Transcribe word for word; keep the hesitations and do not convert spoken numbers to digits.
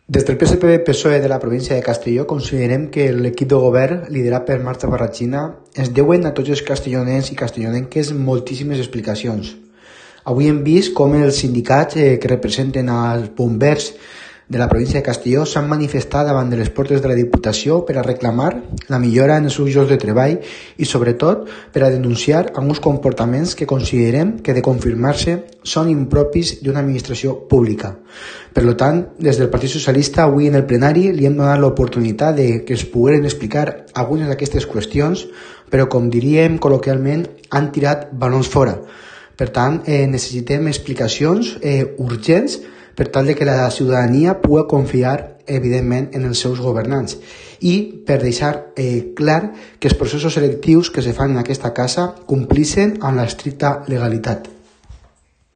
Des del P S P-P S O E de la província de Castelló considerem que l'equip de govern liderat per Marta Barrachina es deuen a tots els castellonens i castellonenques moltíssimes explicacions. Avui hem vist com els sindicats eh, que representen els bombers de la província de Castelló s'han manifestat davant de les portes de la Diputació per a reclamar la millora en els seus llocs de treball i, sobretot, per a denunciar alguns comportaments que considerem que, de confirmar-se, són impropis d'una administració pública. Per tant, des del Partit Socialista, avui en el plenari li hem donat l'oportunitat de que es pogueren explicar algunes d'aquestes qüestions, però, com diríem col·loquialment, han tirat balons fora. Per tant, eh, necessitem explicacions eh, urgents per tal de que la ciutadania pugui confiar, evidentment, en els seus governants i per deixar eh, clar que els processos selectius que se fan en aquesta casa complixen amb l'estricta legalitat.